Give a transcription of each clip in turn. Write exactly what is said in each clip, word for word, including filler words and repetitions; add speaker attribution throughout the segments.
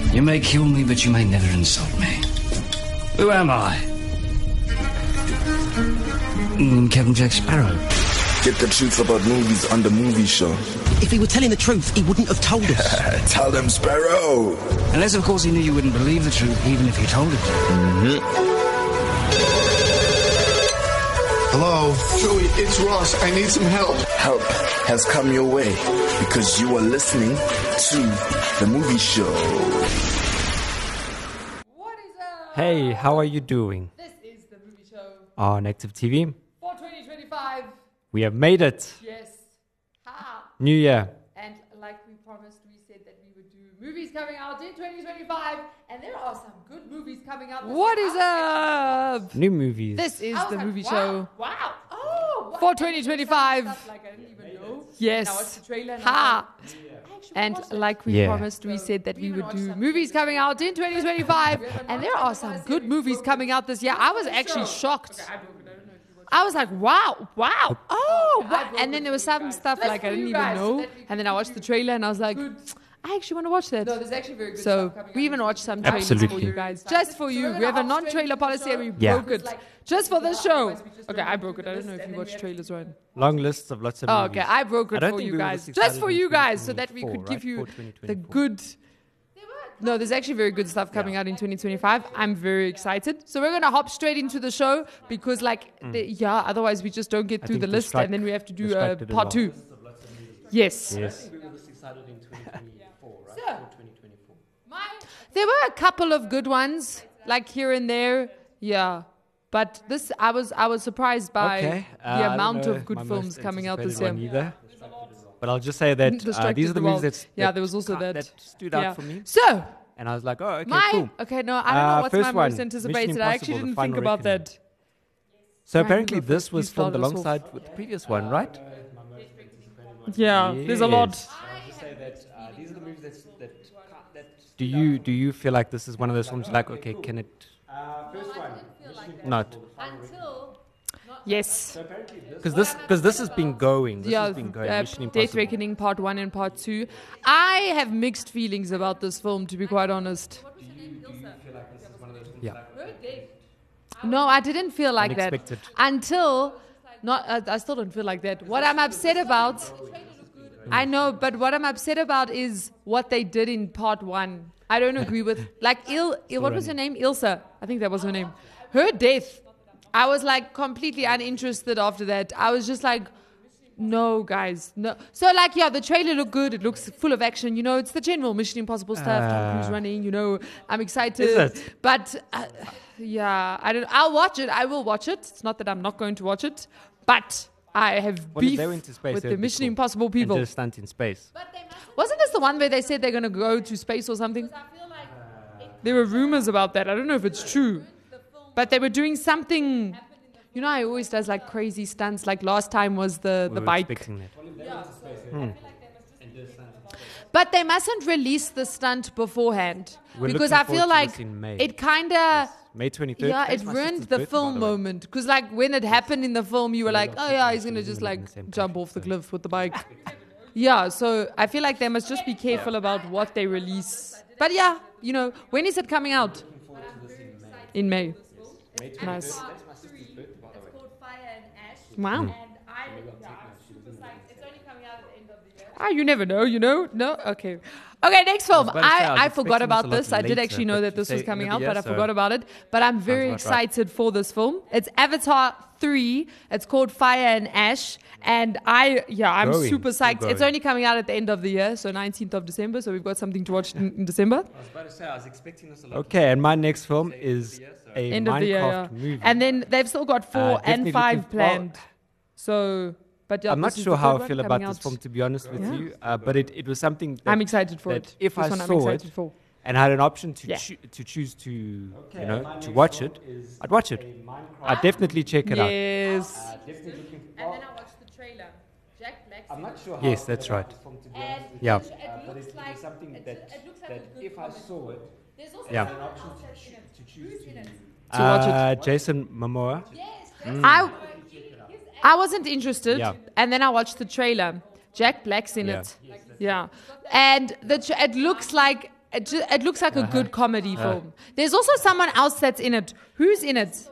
Speaker 1: You may kill me, but you may never insult me. Who am I? Mm, Captain Jack Sparrow.
Speaker 2: Get the truth about movies on the movie show.
Speaker 3: If he were telling the truth, he wouldn't have told us.
Speaker 2: Tell them, Sparrow.
Speaker 1: Unless, of course, he knew you wouldn't believe the truth, even if you told it.
Speaker 2: Mm-hmm.
Speaker 4: Hello? Joey, it's Ross. I need some help.
Speaker 2: Help has come your way because you are listening to the movie show.
Speaker 5: What is up?
Speaker 6: Hey, how are you doing?
Speaker 5: This is the movie show
Speaker 6: On Active T V.
Speaker 5: for twenty twenty-five.
Speaker 6: We have made it.
Speaker 5: Yes. Ha.
Speaker 6: New year.
Speaker 5: And like we promised, we said that we would do movies coming out in twenty twenty-five. And there are some good movies coming out.
Speaker 7: What is up?
Speaker 6: New movies.
Speaker 7: This is
Speaker 5: I was
Speaker 7: the
Speaker 5: like,
Speaker 7: movie
Speaker 5: wow,
Speaker 7: show.
Speaker 5: Wow. Oh. What?
Speaker 7: For twenty twenty-five.
Speaker 5: Stuff like I didn't even know.
Speaker 7: Yes.
Speaker 5: And I watched the trailer and
Speaker 7: Ha.
Speaker 5: I was like, I actually
Speaker 7: And
Speaker 5: watched it.
Speaker 7: like we
Speaker 6: Yeah.
Speaker 7: promised, we
Speaker 5: So
Speaker 7: said that
Speaker 5: we
Speaker 7: we
Speaker 5: even
Speaker 7: would
Speaker 5: watched
Speaker 7: do
Speaker 5: some
Speaker 7: movies coming out in twenty twenty-five. And there are some good movies coming out this year. I was actually shocked.
Speaker 5: Okay, I broke it. I don't know if you watched
Speaker 7: I was like, wow, wow, oh,
Speaker 5: I
Speaker 7: wow.
Speaker 5: broke
Speaker 7: And then
Speaker 5: it
Speaker 7: there was
Speaker 5: for you
Speaker 7: some
Speaker 5: guys.
Speaker 7: stuff
Speaker 5: Just
Speaker 7: like
Speaker 5: for
Speaker 7: I didn't
Speaker 5: you
Speaker 7: even
Speaker 5: guys, so
Speaker 7: know.
Speaker 5: that we
Speaker 7: And then I
Speaker 5: can
Speaker 7: watched
Speaker 5: give
Speaker 7: the
Speaker 5: you
Speaker 7: trailer and I was like,
Speaker 5: good-
Speaker 7: I actually want to watch that.
Speaker 5: No, there's actually very good
Speaker 7: So
Speaker 5: stuff coming
Speaker 7: we
Speaker 5: out.
Speaker 7: even watched some trailers
Speaker 6: Absolutely.
Speaker 7: for you guys. Just for you.
Speaker 5: we're
Speaker 7: We have a
Speaker 5: gonna hop straight
Speaker 7: non-trailer
Speaker 5: into the
Speaker 7: policy and we
Speaker 5: show.
Speaker 6: Yeah.
Speaker 7: broke it.
Speaker 5: Like,
Speaker 7: Just for the
Speaker 5: otherwise
Speaker 7: show.
Speaker 5: we just
Speaker 7: Okay,
Speaker 5: went
Speaker 7: I
Speaker 5: through
Speaker 7: broke it.
Speaker 5: the
Speaker 7: I don't
Speaker 5: list
Speaker 7: know if
Speaker 5: and
Speaker 7: you
Speaker 5: then we
Speaker 7: watched
Speaker 5: have to
Speaker 7: trailers, right?
Speaker 6: Long lists of lots of
Speaker 7: Oh,
Speaker 6: movies.
Speaker 7: okay, I broke
Speaker 6: I
Speaker 7: it
Speaker 6: don't
Speaker 7: for
Speaker 6: think
Speaker 7: you
Speaker 6: we were
Speaker 7: guys.
Speaker 6: this
Speaker 7: Just for
Speaker 6: excited
Speaker 7: you
Speaker 6: in
Speaker 7: guys, so that we
Speaker 6: twenty
Speaker 7: could
Speaker 6: twenty-four,
Speaker 7: give you
Speaker 6: right? For
Speaker 7: the
Speaker 6: twenty twenty-four.
Speaker 7: good. No, there's actually very good stuff coming out in twenty twenty-five. I'm very excited. So we're gonna hop straight into the show because, like, the, yeah, otherwise we just don't get
Speaker 6: I
Speaker 7: through
Speaker 6: think
Speaker 7: the list,
Speaker 6: distract-
Speaker 7: and then we have to do uh,
Speaker 6: distracted a
Speaker 7: part
Speaker 6: lot.
Speaker 7: two. Yes.
Speaker 6: Yes.
Speaker 5: So, my
Speaker 7: There were a couple of good ones, like here and there. Yeah. But this, I was, I was surprised by
Speaker 6: Okay. Uh, I
Speaker 7: the
Speaker 6: don't
Speaker 7: amount
Speaker 6: know
Speaker 7: of good
Speaker 6: my
Speaker 7: films
Speaker 6: most
Speaker 7: coming out this year.
Speaker 6: anticipated one either. But I'll just say that uh,
Speaker 7: Distracted
Speaker 6: these are the
Speaker 7: the
Speaker 6: movies
Speaker 7: world.
Speaker 6: that's,
Speaker 7: Yeah,
Speaker 6: that
Speaker 7: there was also
Speaker 6: ca-
Speaker 7: that.
Speaker 6: that stood
Speaker 7: Yeah.
Speaker 6: out for me.
Speaker 7: So,
Speaker 6: And I was like, oh, okay,
Speaker 7: my
Speaker 6: cool.
Speaker 7: okay, no, I don't
Speaker 6: Uh,
Speaker 7: know what's
Speaker 6: first
Speaker 7: my
Speaker 6: one,
Speaker 7: most
Speaker 6: Mission
Speaker 7: anticipated. I actually
Speaker 6: Impossible, The
Speaker 7: didn't
Speaker 6: Final
Speaker 7: think about
Speaker 6: Reckoning.
Speaker 7: that.
Speaker 6: So
Speaker 7: Right,
Speaker 6: apparently
Speaker 7: you go
Speaker 6: this
Speaker 7: first.
Speaker 6: was
Speaker 7: You
Speaker 6: filmed
Speaker 7: start us off.
Speaker 6: alongside with the previous one, right?
Speaker 7: Yeah, there's a lot.
Speaker 6: Yes. Do you do you feel like this is one of those films like, okay, can it not?
Speaker 5: until
Speaker 7: Yes.
Speaker 6: Because this because this has been going. This
Speaker 7: Yeah,
Speaker 6: has been going.
Speaker 7: uh,
Speaker 6: Mission
Speaker 7: Death
Speaker 6: Impossible.
Speaker 7: Reckoning Part One and Part Two. I have mixed feelings about this film, to be quite honest.
Speaker 6: Yeah.
Speaker 7: No, I didn't feel like that
Speaker 6: Unexpected.
Speaker 7: until. Not. Uh, I still don't feel like that. What I'm upset about. I know, but what I'm upset about is what they did in Part One. I don't agree with like Il. Il what was her name? Ilsa. I think that was her name. Her death. I was like completely uninterested after that. I was just like, no, guys, no. So like, yeah, the trailer looked good. It looks full of action. You know, it's the general Mission Impossible stuff. Tom Cruise
Speaker 6: Uh,
Speaker 7: running. You know, I'm excited.
Speaker 6: Is it?
Speaker 7: But uh, yeah, I don't. I'll watch it. I will watch it. It's not that I'm not going to watch it, but I have
Speaker 6: Well, if
Speaker 7: beef
Speaker 6: they went to space,
Speaker 7: with
Speaker 6: that
Speaker 7: the
Speaker 6: would be
Speaker 7: Mission
Speaker 6: cool.
Speaker 7: Impossible
Speaker 6: And
Speaker 7: people.
Speaker 6: did a stunt in space.
Speaker 7: Wasn't this the one where they said they're going to go to space or something? There were rumors about that. I don't know if it's true. But they were doing something. You know, I always does like crazy stunts. Like last time was the,
Speaker 6: We
Speaker 7: the
Speaker 6: were
Speaker 7: bike.
Speaker 6: expecting that.
Speaker 7: But they mustn't release the stunt beforehand.
Speaker 6: We're
Speaker 7: because
Speaker 6: looking
Speaker 7: I feel
Speaker 6: forward to
Speaker 7: like
Speaker 6: this in May.
Speaker 7: it kind of.
Speaker 6: May twenty-third.
Speaker 7: Yeah,
Speaker 6: That's
Speaker 7: it
Speaker 6: my
Speaker 7: ruined
Speaker 6: sister's
Speaker 7: the
Speaker 6: birthday,
Speaker 7: film
Speaker 6: by the way.
Speaker 7: moment. Because like when it happened in the film, you were like, oh yeah, he's going to
Speaker 6: actually
Speaker 7: just
Speaker 6: live in
Speaker 7: like
Speaker 6: the same
Speaker 7: jump
Speaker 6: country,
Speaker 7: off the
Speaker 6: so-
Speaker 7: cliff with the bike. Yeah, so I feel like they must just be careful about what they release. But yeah, you know, when is it coming out? In May. Nice.
Speaker 5: It's called Fire and Ash.
Speaker 7: Wow.
Speaker 5: And I, yeah, I'm super psyched. It's only coming out at the end of the year.
Speaker 7: Ah, you never know, you know? No? Okay. Okay, next film.
Speaker 6: about to say, I
Speaker 7: I,
Speaker 6: was
Speaker 7: I
Speaker 6: expecting
Speaker 7: forgot
Speaker 6: this a
Speaker 7: about
Speaker 6: lot
Speaker 7: this. I did
Speaker 6: later,
Speaker 7: actually know
Speaker 6: but
Speaker 7: that
Speaker 6: you
Speaker 7: this
Speaker 6: say
Speaker 7: was coming
Speaker 6: end of
Speaker 7: out,
Speaker 6: the
Speaker 7: but
Speaker 6: year,
Speaker 7: I
Speaker 6: so-
Speaker 7: forgot about it. But I'm very
Speaker 6: about right.
Speaker 7: excited for this film. It's Avatar three. It's called Fire and Ash. And I, yeah, I'm
Speaker 6: Going,
Speaker 7: super
Speaker 6: still
Speaker 7: psyched. It's
Speaker 6: going.
Speaker 7: only coming out at the end of the year, so nineteenth of December. So we've got something to watch in, in December.
Speaker 8: I was about to say, I was expecting this a lot.
Speaker 6: Okay, and my next film is a
Speaker 7: End
Speaker 6: Minecraft
Speaker 7: of the year, yeah.
Speaker 6: movie.
Speaker 7: And then they've still got four
Speaker 6: Uh,
Speaker 7: and
Speaker 6: definitely
Speaker 7: five
Speaker 6: looking
Speaker 7: planned. So, but yeah,
Speaker 6: I'm not
Speaker 7: this is
Speaker 6: sure
Speaker 7: the
Speaker 6: how
Speaker 7: third
Speaker 6: I
Speaker 7: one
Speaker 6: feel
Speaker 7: coming
Speaker 6: about this
Speaker 7: out.
Speaker 6: film, to be honest with
Speaker 7: Yeah.
Speaker 6: you. Uh, but it, it was something that,
Speaker 7: I'm excited for
Speaker 6: that
Speaker 7: it.
Speaker 6: if
Speaker 7: This
Speaker 6: I
Speaker 7: one I'm
Speaker 6: saw
Speaker 7: excited
Speaker 6: it
Speaker 7: for.
Speaker 6: and had an option to
Speaker 7: Yeah.
Speaker 6: choo- to choose to you know to watch it, I'd watch it. I'd definitely check it out.
Speaker 7: Yes.
Speaker 5: And then I watched the trailer. Jack Black.
Speaker 8: I'm not sure how
Speaker 6: Yes,
Speaker 8: I
Speaker 6: that's
Speaker 8: feel
Speaker 6: right.
Speaker 8: about this film, to be
Speaker 5: And
Speaker 8: honest with
Speaker 6: Yeah.
Speaker 5: it, it
Speaker 8: but
Speaker 5: looks
Speaker 8: it,
Speaker 5: like
Speaker 8: it's something
Speaker 5: it's-
Speaker 8: that,
Speaker 5: it looks like
Speaker 8: that
Speaker 5: a good
Speaker 8: if I
Speaker 5: comedy.
Speaker 8: saw it,
Speaker 5: There's also
Speaker 6: Yeah.
Speaker 5: some
Speaker 8: an option
Speaker 5: actors
Speaker 8: to,
Speaker 5: in it.
Speaker 8: to choose
Speaker 5: Who's
Speaker 8: to
Speaker 5: in it?
Speaker 7: To watch it.
Speaker 6: Uh, Jason Momoa.
Speaker 5: Yes.
Speaker 7: I I wasn't interested,
Speaker 6: Yeah.
Speaker 7: and then I watched the trailer. Jack Black's in
Speaker 6: Yeah.
Speaker 7: it. Yeah, and the tra- it looks like It, ju- it looks like a good comedy film. There's also someone else that's in it. Who's in it?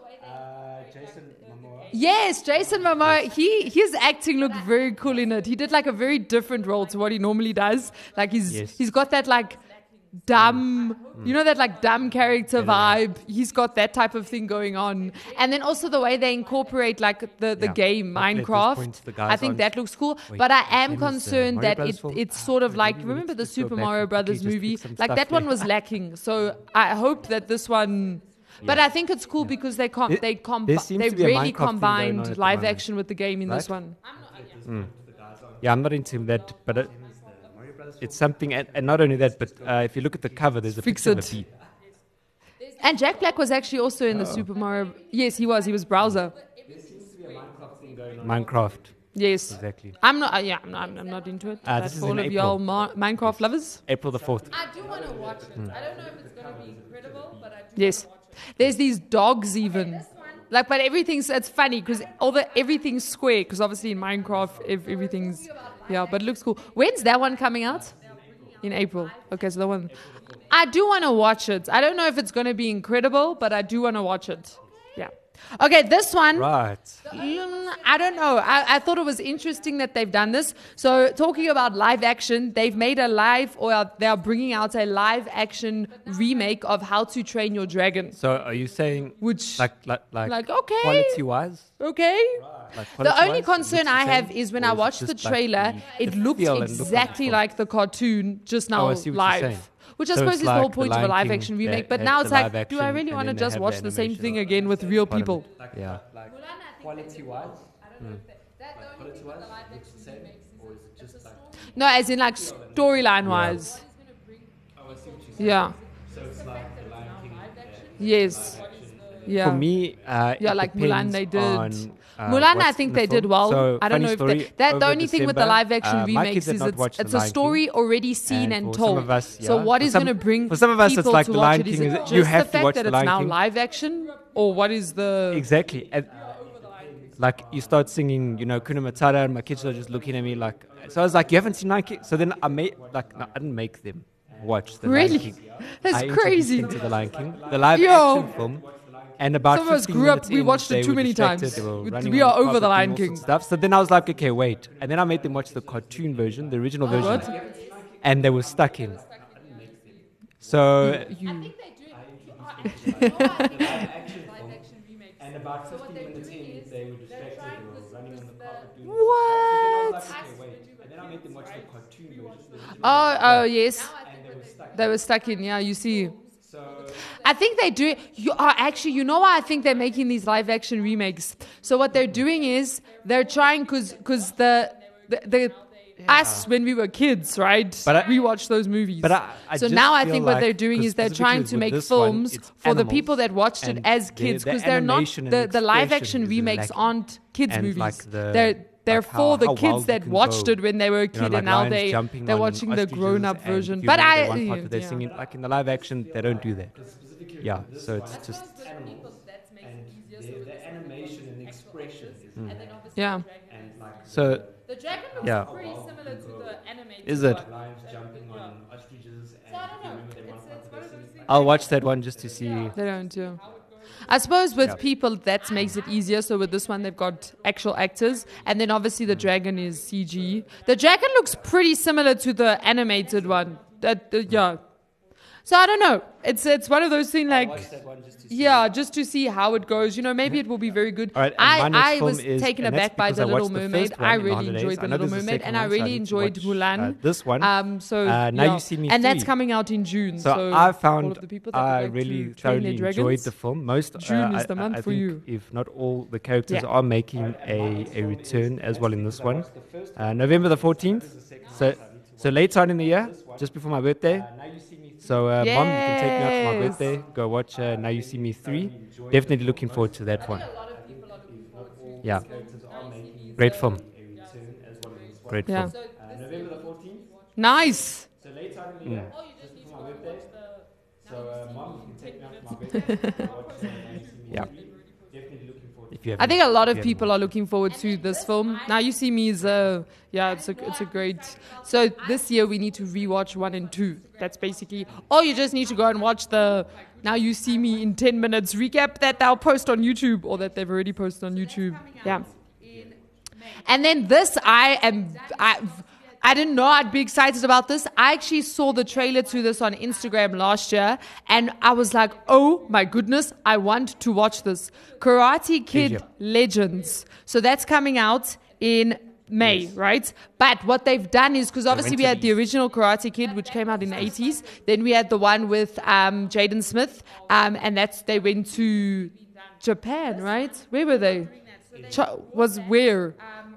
Speaker 7: Yes, Jason Momoa. He his acting looked very cool in it. He did like a very different role to what he normally does. Like he's
Speaker 6: Yes.
Speaker 7: he's got that like dumb, you know, that like dumb character vibe. He's got that type of thing going on. And then also the way they incorporate like the, the
Speaker 6: Yeah.
Speaker 7: game
Speaker 6: Like, at this
Speaker 7: Minecraft.
Speaker 6: point, the guys
Speaker 7: I think
Speaker 6: aren't-
Speaker 7: that looks cool.
Speaker 6: Wait,
Speaker 7: but I
Speaker 6: which
Speaker 7: am
Speaker 6: one is the
Speaker 7: concerned
Speaker 6: Mario
Speaker 7: that
Speaker 6: Brothers
Speaker 7: it,
Speaker 6: film?
Speaker 7: it's sort of
Speaker 6: Ah,
Speaker 7: like,
Speaker 6: maybe we
Speaker 7: remember
Speaker 6: need
Speaker 7: the
Speaker 6: to go
Speaker 7: Super
Speaker 6: back
Speaker 7: Mario
Speaker 6: and
Speaker 7: Brothers
Speaker 6: quickly just
Speaker 7: movie?
Speaker 6: fix some
Speaker 7: Like
Speaker 6: stuff
Speaker 7: that one
Speaker 6: there.
Speaker 7: was lacking. So I hope that this one. But I think it's cool because they com-
Speaker 6: There-
Speaker 7: they com-
Speaker 6: there seems
Speaker 7: they
Speaker 6: to be a
Speaker 7: really
Speaker 6: Minecraft thing going on
Speaker 7: combined
Speaker 6: at the
Speaker 7: live
Speaker 6: moment.
Speaker 7: action with the game in this
Speaker 6: Right?
Speaker 7: one.
Speaker 6: Yeah, I'm not into that, but it, it's something, and, and not only that, but uh, if you look at the cover, there's a
Speaker 7: Fix
Speaker 6: picture of
Speaker 7: it.
Speaker 6: a bee.
Speaker 7: And Jack Black was actually also in the
Speaker 6: Oh.
Speaker 7: Super Mario. Yes, he was. He was Browser.
Speaker 6: Minecraft.
Speaker 7: Yes.
Speaker 6: Exactly.
Speaker 7: I'm not. Uh, yeah, I'm not. I'm not into it.
Speaker 6: Ah,
Speaker 7: That's
Speaker 6: this is
Speaker 7: for all
Speaker 6: in
Speaker 7: of y'all
Speaker 6: April.
Speaker 7: Ma- Minecraft lovers.
Speaker 6: April the fourth.
Speaker 5: I do want to watch it. I don't know if it's going to be incredible, but I do
Speaker 7: Yes.
Speaker 5: want to watch it.
Speaker 7: There's these dogs even. Like, but everything's. It's funny because all the everything's square. Because obviously in Minecraft, ev- everything's. Yeah, but it looks cool. When's that one coming out? In April. Okay, so that one. I do want to watch it. I don't know if it's going to be incredible, but I do want to watch it. Yeah. Okay, this one.
Speaker 6: Right.
Speaker 7: Mm, I don't know. I, I thought it was interesting that they've done this. So, talking about live action, they've made a live, or they are bringing out a live action remake of How to Train Your Dragon.
Speaker 6: So are you saying,
Speaker 7: Which,
Speaker 6: like, like, like,
Speaker 7: like, okay.
Speaker 6: quality-wise?
Speaker 7: okay.
Speaker 6: Like
Speaker 7: The only
Speaker 6: quality-wise,
Speaker 7: concern
Speaker 6: it looks
Speaker 7: I
Speaker 6: the
Speaker 7: have
Speaker 6: same?
Speaker 7: is when
Speaker 6: Or
Speaker 7: I
Speaker 6: is it
Speaker 7: watched the
Speaker 6: just like
Speaker 7: trailer,
Speaker 6: the-
Speaker 7: it
Speaker 6: the
Speaker 7: looked
Speaker 6: feel and look of the
Speaker 7: exactly
Speaker 6: film?
Speaker 7: like the cartoon, just now
Speaker 6: Oh, I see what you're saying.
Speaker 7: live. Which I
Speaker 6: So
Speaker 7: suppose
Speaker 6: it's
Speaker 7: is the whole
Speaker 6: like The
Speaker 7: point of a
Speaker 6: Lion
Speaker 7: live
Speaker 6: King,
Speaker 7: action
Speaker 6: they
Speaker 7: remake. But
Speaker 6: had
Speaker 7: now
Speaker 6: the
Speaker 7: it's like,
Speaker 6: live
Speaker 7: do I
Speaker 6: action
Speaker 7: really
Speaker 6: and
Speaker 7: want to
Speaker 6: then they
Speaker 7: just
Speaker 6: have
Speaker 7: watch
Speaker 6: the
Speaker 7: the same
Speaker 6: animation.
Speaker 7: thing again with real
Speaker 6: Part of
Speaker 7: people?
Speaker 6: it. Yeah.
Speaker 8: Quality-wise,
Speaker 5: That the only thing with the live action remakes is it's a story.
Speaker 7: No, as in like storyline wise. Yeah. Yes. Yeah.
Speaker 6: For me, uh,
Speaker 7: Yeah,
Speaker 6: it
Speaker 7: like Mulan,
Speaker 6: depends
Speaker 7: they did.
Speaker 6: on, uh,
Speaker 7: Mulan, I
Speaker 6: what's
Speaker 7: think
Speaker 6: in the
Speaker 7: they did
Speaker 6: film.
Speaker 7: well.
Speaker 6: So,
Speaker 7: I don't
Speaker 6: funny
Speaker 7: know if
Speaker 6: story,
Speaker 7: they. That the
Speaker 6: over
Speaker 7: only thing with the
Speaker 6: December,
Speaker 7: live action
Speaker 6: uh, my
Speaker 7: remakes
Speaker 6: kids had
Speaker 7: is
Speaker 6: not
Speaker 7: it's,
Speaker 6: watched
Speaker 7: it's
Speaker 6: The
Speaker 7: a
Speaker 6: Lion
Speaker 7: story
Speaker 6: King.
Speaker 7: already seen
Speaker 6: And
Speaker 7: and,
Speaker 6: for some
Speaker 7: told.
Speaker 6: of us,
Speaker 7: So
Speaker 6: yeah.
Speaker 7: what
Speaker 6: For
Speaker 7: is
Speaker 6: some-
Speaker 7: going to bring
Speaker 6: for some of us, it's
Speaker 7: people
Speaker 6: like
Speaker 7: to
Speaker 6: The
Speaker 7: watch
Speaker 6: Lion
Speaker 7: it? Is
Speaker 6: King
Speaker 7: it
Speaker 6: is-
Speaker 7: just
Speaker 6: you have
Speaker 7: the
Speaker 6: to
Speaker 7: fact
Speaker 6: watch
Speaker 7: that
Speaker 6: The
Speaker 7: it's
Speaker 6: Lion
Speaker 7: now
Speaker 6: King.
Speaker 7: live action, or what is the
Speaker 6: Exactly. And, like, you start singing, you know, Kuna Matata, and my kids are just looking at me like, so I was like, you haven't seen Lion King? So then I made, like, no, I didn't make them watch The
Speaker 7: Really?
Speaker 6: Lion King.
Speaker 7: That's
Speaker 6: I introduced
Speaker 7: crazy.
Speaker 6: them to The Lion King, the live
Speaker 7: Yo.
Speaker 6: action film. And about
Speaker 7: Some of us
Speaker 6: fifteen
Speaker 7: grew up-
Speaker 6: minutes
Speaker 7: we
Speaker 6: in,
Speaker 7: watched it
Speaker 6: they
Speaker 7: too
Speaker 6: were
Speaker 7: many
Speaker 6: distracted,
Speaker 7: times.
Speaker 6: they were
Speaker 7: We-
Speaker 6: running
Speaker 7: we
Speaker 6: on
Speaker 7: are
Speaker 6: the
Speaker 7: over The
Speaker 6: carpet,
Speaker 7: Lion
Speaker 6: doing all
Speaker 7: King.
Speaker 6: sorts of stuff. So then I was like, okay, wait. And then I made them watch the cartoon version, the original version. And they were stuck in. So
Speaker 7: you?
Speaker 6: And about fifteen minutes in, they were distracted. They were running on the carpet doing
Speaker 7: What?
Speaker 6: And then I made them watch the cartoon version.
Speaker 7: Oh, oh yes. They were stuck in. Yeah, you see. I think they do. You are actually. You know why I think they're making these live action remakes. So what they're doing is they're trying because because the the. the Us when we were kids, right?
Speaker 6: But I-
Speaker 7: we watched those movies.
Speaker 6: But I- I
Speaker 7: so
Speaker 6: just
Speaker 7: now I
Speaker 6: feel
Speaker 7: think what
Speaker 6: like-
Speaker 7: they're doing
Speaker 6: 'cause
Speaker 7: is they're
Speaker 6: specifically
Speaker 7: trying to
Speaker 6: with
Speaker 7: make
Speaker 6: this one,
Speaker 7: films
Speaker 6: it's
Speaker 7: for the
Speaker 6: animals,
Speaker 7: people that watched it
Speaker 6: and
Speaker 7: as
Speaker 6: the-
Speaker 7: kids
Speaker 6: the
Speaker 7: because they're not
Speaker 6: animation and
Speaker 7: the, the live
Speaker 6: expression
Speaker 7: action
Speaker 6: is
Speaker 7: remakes
Speaker 6: lacking.
Speaker 7: aren't kids
Speaker 6: And
Speaker 7: movies.
Speaker 6: like the-
Speaker 7: they're they're
Speaker 6: like
Speaker 7: for
Speaker 6: how-
Speaker 7: the
Speaker 6: how
Speaker 7: kids
Speaker 6: wild
Speaker 7: that
Speaker 6: you can
Speaker 7: watched
Speaker 6: go.
Speaker 7: it when they were a
Speaker 6: You
Speaker 7: kid,
Speaker 6: know, like
Speaker 7: and now
Speaker 6: lions
Speaker 7: they
Speaker 6: jumping
Speaker 7: they're
Speaker 6: on
Speaker 7: watching the
Speaker 6: ostriches
Speaker 7: grown up
Speaker 6: and
Speaker 7: version.
Speaker 6: you
Speaker 7: But
Speaker 6: know, the
Speaker 7: I
Speaker 6: one part that they're
Speaker 7: yeah.
Speaker 6: singing, like in the live action, they don't do that. Yeah, so it's just
Speaker 8: the animation and expression is
Speaker 7: yeah.
Speaker 6: so.
Speaker 5: The dragon looks
Speaker 6: Yeah.
Speaker 5: pretty similar to the animated.
Speaker 6: Is it?
Speaker 8: lions jumping on ostriches and
Speaker 5: So I don't know. It's, it's one of those things.
Speaker 6: I'll watch that one just to see.
Speaker 7: They don't do. I suppose with
Speaker 6: Yeah.
Speaker 7: people that makes it easier. So with this one, they've got actual actors, and then obviously the dragon is C G. The dragon looks pretty similar to the animated one. That uh, yeah. So I don't know. It's it's one of those things like yeah, just to see how it goes. You know, maybe it will be very good.
Speaker 6: All right, and my
Speaker 7: I
Speaker 6: next
Speaker 7: I
Speaker 6: film
Speaker 7: was
Speaker 6: is-
Speaker 7: taken
Speaker 6: and that's
Speaker 7: aback by
Speaker 6: because
Speaker 7: the
Speaker 6: I
Speaker 7: Little
Speaker 6: watched the
Speaker 7: Mermaid.
Speaker 6: first one
Speaker 7: I
Speaker 6: in the
Speaker 7: really
Speaker 6: holidays.
Speaker 7: enjoyed
Speaker 6: I
Speaker 7: the
Speaker 6: know
Speaker 7: Little
Speaker 6: there's a
Speaker 7: Mermaid,
Speaker 6: second
Speaker 7: and I
Speaker 6: one, so I
Speaker 7: really
Speaker 6: need to
Speaker 7: enjoyed
Speaker 6: watch,
Speaker 7: Mulan.
Speaker 6: uh, this one.
Speaker 7: Um, so
Speaker 6: Uh, Now
Speaker 7: yeah.
Speaker 6: You See Me
Speaker 7: and that's
Speaker 6: three.
Speaker 7: coming out in June.
Speaker 6: So,
Speaker 7: So,
Speaker 6: I
Speaker 7: all
Speaker 6: found
Speaker 7: of the people that
Speaker 6: I
Speaker 7: would like
Speaker 6: really
Speaker 7: to train their
Speaker 6: thoroughly enjoyed
Speaker 7: dragons,
Speaker 6: the film. Most
Speaker 7: June
Speaker 6: uh,
Speaker 7: is the
Speaker 6: I-
Speaker 7: month
Speaker 6: I, I
Speaker 7: for
Speaker 6: think
Speaker 7: you.
Speaker 6: if not all the characters
Speaker 7: Yeah.
Speaker 6: are making a, a return as well in this one. Uh, November the fourteenth. So so later on in the year, just before my birthday. So uh, mom, you can take me out for my
Speaker 7: Yes.
Speaker 6: birthday. Go watch uh, Now You See Me three. Definitely looking forward to that one. Yeah. Great film. Great
Speaker 7: Yeah.
Speaker 6: film.
Speaker 7: Nice.
Speaker 6: Yeah. If you
Speaker 7: I think a
Speaker 6: haven't-
Speaker 7: lot
Speaker 6: if
Speaker 7: of
Speaker 6: you
Speaker 7: people are looking forward to this film. Now You See Me is a yeah, it's a it's a great. So this year we need to rewatch one and two. That's basically, or you just need to go and watch the Now You See Me in ten minutes recap that they'll post on YouTube or that they've already posted on YouTube. Yeah. And then this, I am. I, I didn't know I'd be excited about this. I actually saw the trailer to this on Instagram last year, and I was like, oh my goodness, I want to watch this. Karate Kid
Speaker 6: Asia.
Speaker 7: Legends. So that's coming out in May, right? But what they've done is, because obviously we had the original Karate Kid, which came out in the eighties. Then we had the one with um, Jaden Smith, um, and that's they went to Japan, right? Where were they? Ch- was where?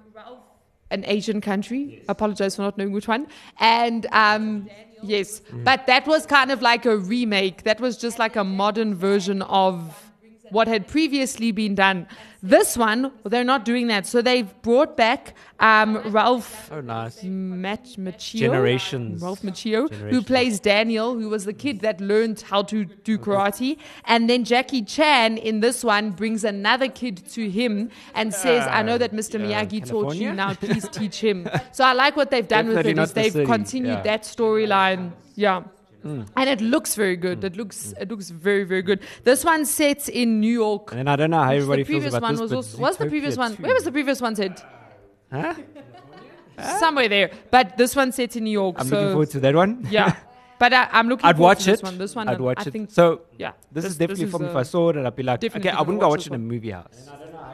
Speaker 7: An Asian country. Apologize for not knowing which one. And um, yes, but that was kind of like a remake. That was just like a modern version of what had previously been done. This one, they're not doing that. So they've brought back um, Ralph
Speaker 6: Oh, nice.
Speaker 7: Mach- Macchio,
Speaker 6: Generations.
Speaker 7: Ralph Macchio, who
Speaker 6: Generations.
Speaker 7: plays Daniel, who was the kid that learned how to do karate. And then Jackie Chan in this one brings another kid to him and says, I know that Mister
Speaker 6: yeah,
Speaker 7: Miyagi taught you,
Speaker 6: California?
Speaker 7: now please teach him. So I like what they've done with
Speaker 6: Definitely
Speaker 7: it,
Speaker 6: not
Speaker 7: is
Speaker 6: the
Speaker 7: they've
Speaker 6: city,
Speaker 7: continued
Speaker 6: yeah.
Speaker 7: that storyline. Yeah. And it looks very good. It looks it looks very, very good. This one's set in New York.
Speaker 6: And then I don't know how everybody
Speaker 7: the
Speaker 6: feels
Speaker 7: previous
Speaker 6: about
Speaker 7: one
Speaker 6: this,
Speaker 7: was
Speaker 6: but
Speaker 7: also, what's the previous
Speaker 6: Zootopia
Speaker 7: one?
Speaker 6: two.
Speaker 7: Where was the previous one set?
Speaker 6: Huh?
Speaker 7: Somewhere there. But this one's set in New York.
Speaker 6: I'm
Speaker 7: so
Speaker 6: looking forward to that one.
Speaker 7: yeah. But I, I'm looking
Speaker 6: I'd
Speaker 7: forward
Speaker 6: watch
Speaker 7: to this
Speaker 6: it.
Speaker 7: one. This one,
Speaker 6: I'd watch
Speaker 7: I
Speaker 6: it.
Speaker 7: think.
Speaker 6: So
Speaker 7: yeah,
Speaker 6: this, is definitely for me. If I
Speaker 7: uh,
Speaker 6: saw it, I'd be like,
Speaker 7: definitely
Speaker 6: okay, I wouldn't
Speaker 7: gonna
Speaker 6: go
Speaker 7: watch
Speaker 6: watch it
Speaker 7: this
Speaker 6: in a
Speaker 7: one.
Speaker 6: movie house.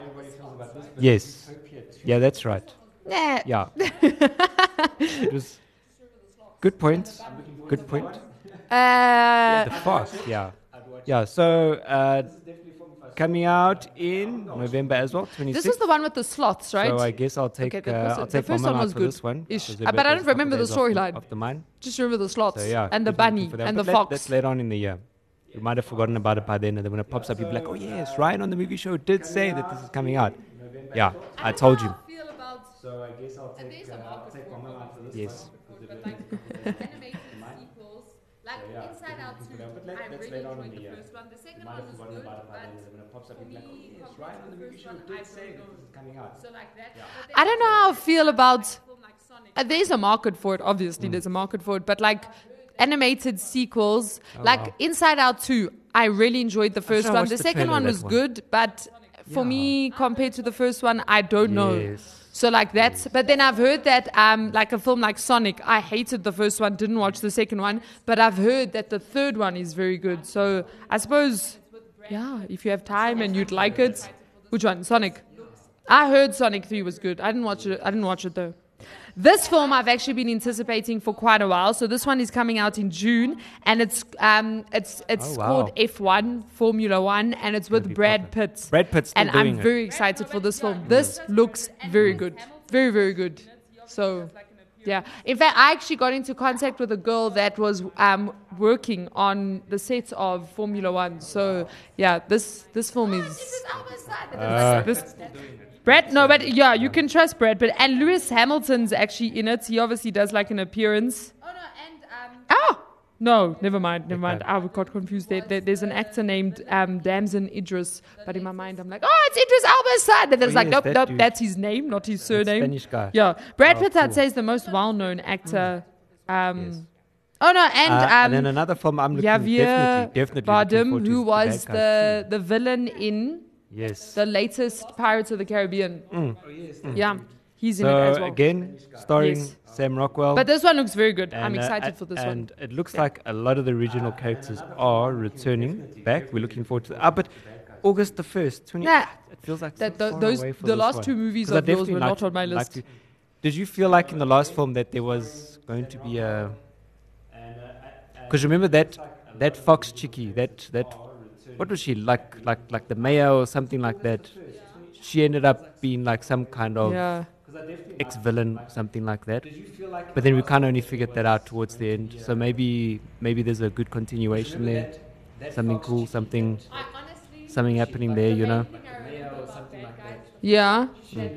Speaker 6: Yes. Yeah, that's right.
Speaker 7: Nah.
Speaker 6: Yeah. It was good point. Good point.
Speaker 7: Uh,
Speaker 6: The fast, yeah. Yeah, so uh, coming out in November as well,
Speaker 7: this
Speaker 6: twenty-sixth.
Speaker 7: was the one with the slots, right?
Speaker 6: So I guess I'll take
Speaker 7: Okay, that
Speaker 6: uh,
Speaker 7: was it.
Speaker 6: I'll
Speaker 7: The
Speaker 6: take
Speaker 7: first
Speaker 6: Mama
Speaker 7: one
Speaker 6: out
Speaker 7: was
Speaker 6: for
Speaker 7: good.
Speaker 6: this one.
Speaker 7: Ish.
Speaker 6: because
Speaker 7: Uh, but I
Speaker 6: there's
Speaker 7: don't
Speaker 6: a couple
Speaker 7: remember the
Speaker 6: days after-
Speaker 7: storyline.
Speaker 6: After mine.
Speaker 7: Just remember the slots
Speaker 6: So yeah,
Speaker 7: and the
Speaker 6: definitely
Speaker 7: bunny
Speaker 6: for that.
Speaker 7: and the
Speaker 6: But that-
Speaker 7: fox.
Speaker 6: That's later on in the year. You might have forgotten about it by then, and then when it pops up, you'll be like, "Oh yes, Ryan on the movie show did say that this is coming out." Yeah, I told you.
Speaker 8: So I guess I'll take, uh, I'll take Mama out for this
Speaker 6: Yes.
Speaker 7: Like Inside Out two,
Speaker 6: But let-
Speaker 7: I
Speaker 6: that's
Speaker 7: really
Speaker 6: later on in
Speaker 7: enjoyed
Speaker 6: the
Speaker 7: the
Speaker 6: year.
Speaker 7: first one. The second
Speaker 6: Might
Speaker 7: one
Speaker 6: have
Speaker 7: was
Speaker 6: forgotten
Speaker 7: good,
Speaker 6: about it by
Speaker 7: but
Speaker 6: then, and when it pops up, you'll be like, "Oh
Speaker 7: me,
Speaker 6: yes, Ryan on the movie show
Speaker 7: compared to the
Speaker 6: did
Speaker 7: first
Speaker 6: say
Speaker 7: one, I
Speaker 6: that
Speaker 7: don't
Speaker 6: this is coming out."
Speaker 7: So like that. I don't know how I feel about. Uh, there's a market for it,
Speaker 6: Mm.
Speaker 7: obviously. There's a market for it, but like animated sequels,
Speaker 6: Oh,
Speaker 7: like
Speaker 6: wow.
Speaker 7: Inside Out two, I really enjoyed the first
Speaker 6: sure I
Speaker 7: one.
Speaker 6: watched
Speaker 7: The
Speaker 6: the
Speaker 7: second
Speaker 6: trailer
Speaker 7: one
Speaker 6: of
Speaker 7: was
Speaker 6: that one.
Speaker 7: good, but for
Speaker 6: Yeah.
Speaker 7: me, compared to the first one, I don't know.
Speaker 6: Yes.
Speaker 7: So like that's, but then I've heard that um, like a film like Sonic, I hated the first one, didn't watch the second one, but I've heard that the third one is very good. So I suppose, yeah, if you have time and you'd like it, which one? Sonic. I heard Sonic three was good. I didn't watch it. I didn't watch it though. This film I've actually been anticipating for quite a while. So this one is coming out in June, and it's um it's it's
Speaker 6: Oh, wow.
Speaker 7: called F one Formula One, and it's with
Speaker 6: be
Speaker 7: Brad
Speaker 6: proper.
Speaker 7: Pitt.
Speaker 6: Brad Pitt's still
Speaker 7: and
Speaker 6: doing
Speaker 7: I'm
Speaker 6: it.
Speaker 7: very excited for this film. This looks very good, very very good. So, yeah. In fact, I actually got into contact with a girl that was um, working on the set of Formula One. So, yeah, this this film is.
Speaker 6: Uh,
Speaker 7: This, Brad, no, but yeah, you can trust Brad Pitt. And Lewis Hamilton's actually in it. He obviously does like an appearance.
Speaker 5: Oh no, and um,
Speaker 7: Ah! No, never mind, never mind.
Speaker 6: Okay.
Speaker 7: I got confused. There, there, there's an actor named um, Damson Idris, but in my mind I'm like, oh, it's Idris Elba's son. And then it's
Speaker 6: Oh,
Speaker 7: like,
Speaker 6: yes,
Speaker 7: nope,
Speaker 6: that
Speaker 7: nope,
Speaker 6: dude.
Speaker 7: that's his name, not his surname.
Speaker 6: Spanish guy.
Speaker 7: Yeah, Brad
Speaker 6: Oh,
Speaker 7: Pitt, I'd
Speaker 6: cool.
Speaker 7: say, is the most well-known actor. Um,
Speaker 6: Yes.
Speaker 7: Oh no, and,
Speaker 6: Uh,
Speaker 7: um,
Speaker 6: and then another film I'm looking
Speaker 7: Javier
Speaker 6: definitely, definitely looking
Speaker 7: Bardem,
Speaker 6: forward to
Speaker 7: who
Speaker 6: is
Speaker 7: was
Speaker 6: Bad Guys
Speaker 7: the, the villain in
Speaker 6: two. Yes.
Speaker 7: the latest Pirates of the Caribbean. Yeah, he's in
Speaker 6: So
Speaker 7: it as well.
Speaker 6: again, starring
Speaker 7: Yes.
Speaker 6: Sam Rockwell.
Speaker 7: But this one looks very good. I'm
Speaker 6: And, uh,
Speaker 7: excited
Speaker 6: and-
Speaker 7: for this
Speaker 6: and
Speaker 7: one.
Speaker 6: it looks like a lot of the original characters are returning back. We're looking forward to that. Ah, but August the first, twenty.
Speaker 7: Nah.
Speaker 6: It feels like
Speaker 7: That
Speaker 6: so
Speaker 7: th-
Speaker 6: far
Speaker 7: those
Speaker 6: away for
Speaker 7: the
Speaker 6: this
Speaker 7: last
Speaker 6: one.
Speaker 7: two movies
Speaker 6: 'Cause I
Speaker 7: of yours
Speaker 6: definitely
Speaker 7: were
Speaker 6: like
Speaker 7: not
Speaker 6: to-
Speaker 7: on my
Speaker 6: like
Speaker 7: list.
Speaker 6: to- Did you feel like in the last film that there was going to be a? Because remember that that fox chickie, that that what was she like like like the mayor or something like that? She ended up being like some kind of
Speaker 7: Yeah.
Speaker 6: ex-villain, something like that. But then we kind of only figured that out towards the end. So maybe maybe there's a good continuation there, something cool, something something happening there, you know.
Speaker 7: Yeah.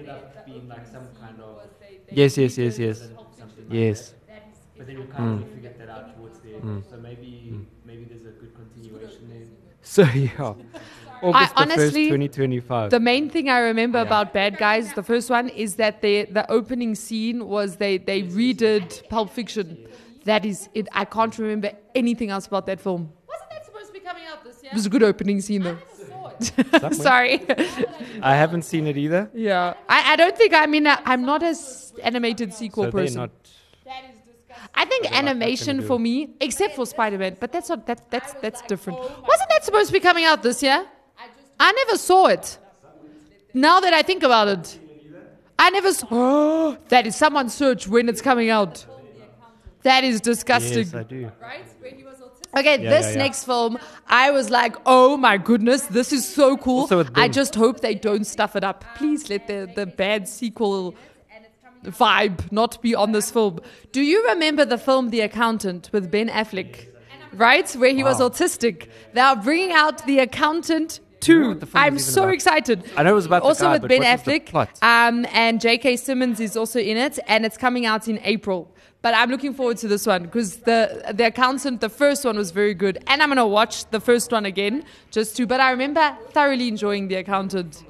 Speaker 6: Yes, yes, yes, yes, yes. But then we kind of only figured that out towards the end. So maybe maybe there's a good continuation there. So yeah. August
Speaker 7: I
Speaker 6: the
Speaker 7: honestly-
Speaker 6: first, twenty twenty-five.
Speaker 7: The main thing I remember about Bad Guys, the first one, is that they, the opening scene was they, they redid Pulp Fiction. That is it. I can't remember anything else about that film.
Speaker 5: Wasn't that supposed to be coming out this year?
Speaker 7: It was a good opening scene, though. Sorry.
Speaker 6: I haven't seen it either.
Speaker 7: Yeah. I, I don't think I'm in a, I'm not a s- animated sequel
Speaker 6: So they're
Speaker 7: person.
Speaker 6: not.
Speaker 5: That is disgusting.
Speaker 7: I think
Speaker 6: They're not
Speaker 7: animation
Speaker 6: gonna do
Speaker 7: for
Speaker 6: it.
Speaker 7: me, except for Spider-Man, but that's not that that's that's different. Wasn't that supposed to be coming out this year? I never saw it. Now that I think about it, I never saw. That is someone search when it's coming out. That is disgusting.
Speaker 6: Yes, I do.
Speaker 5: Right? Where he was autistic.
Speaker 7: Okay,
Speaker 6: Yeah,
Speaker 7: this
Speaker 6: yeah, yeah.
Speaker 7: next film, I was like, oh my goodness, this is so cool.
Speaker 6: Also with
Speaker 7: I
Speaker 6: Ben.
Speaker 7: just hope they don't stuff it up. Please let the, the bad sequel vibe not be on this film. Do you remember the film The Accountant with Ben Affleck? Right? Where he was
Speaker 6: Wow.
Speaker 7: autistic. They are bringing out The Accountant two.
Speaker 6: what the film
Speaker 7: I'm
Speaker 6: is even
Speaker 7: so
Speaker 6: about.
Speaker 7: excited.
Speaker 6: I know it was about the
Speaker 7: also
Speaker 6: guy,
Speaker 7: with
Speaker 6: but
Speaker 7: Ben
Speaker 6: what was the
Speaker 7: Affleck.
Speaker 6: plot?
Speaker 7: Um, and J K. Simmons is also in it, and it's coming out in April. But I'm looking forward to this one because the the accountant, the first one was very good, and I'm gonna watch the first one again just to. But I remember thoroughly enjoying The Accountant.